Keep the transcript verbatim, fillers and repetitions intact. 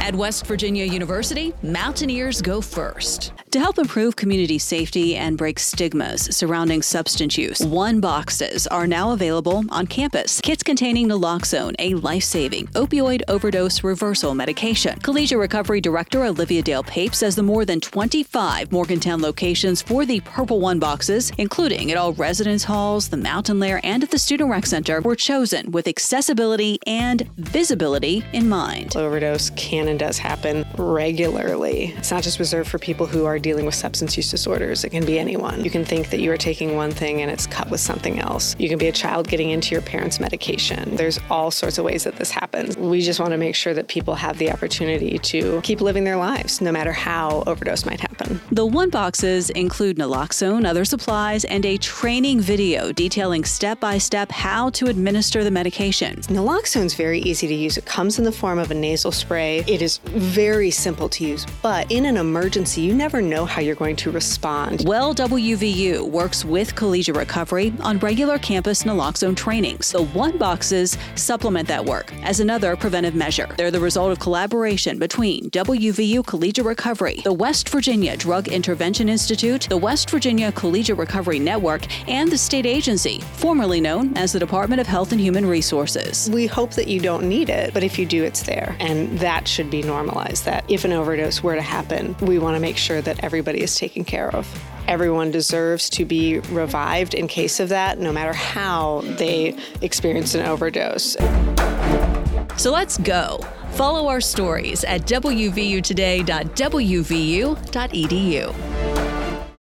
At West Virginia University, Mountaineers go first. To help improve community safety and break stigmas surrounding substance use, One boxes are now available on campus. Kits containing naloxone, a life-saving opioid overdose reversal medication. Collegiate Recovery Director Olivia Dale Pape says the more than twenty-five Morgantown locations for the Purple One boxes, including at all residence halls, the Mountain Lair, and at the Student Rec Center, were chosen with accessibility and visibility in mind. Overdose can and does happen regularly. It's not just reserved for people who are dealing with substance use disorders. It can be anyone. You can think that you are taking one thing and it's cut with something else. You can be a child getting into your parents' medication. There's all sorts of ways that this happens. We just want to make sure that people have the opportunity to keep living their lives, no matter how overdose might happen. The One boxes include naloxone, other supplies, and a training video detailing step-by-step how to administer the medication. Naloxone is very easy to use. It comes in the form of a nasal spray. It is very simple to use, but in an emergency, you never know how you're going to respond. Well, W V U works with Collegiate Recovery on regular campus naloxone trainings. The One boxes supplement that work as another preventive measure. They're the result of collaboration between W V U Collegiate Recovery, the West Virginia Drug Intervention Institute, the West Virginia Collegiate Recovery Network, and the state agency, formerly known as the Department of Health and Human Resources. We hope that you don't need it, but if you do, it's there. And that should be normalized, that if an overdose were to happen, we want to make sure that everybody is taken care of. Everyone deserves to be revived in case of that, no matter how they experienced an overdose. So let's go. Follow our stories at w v u today dot w v u dot e d u.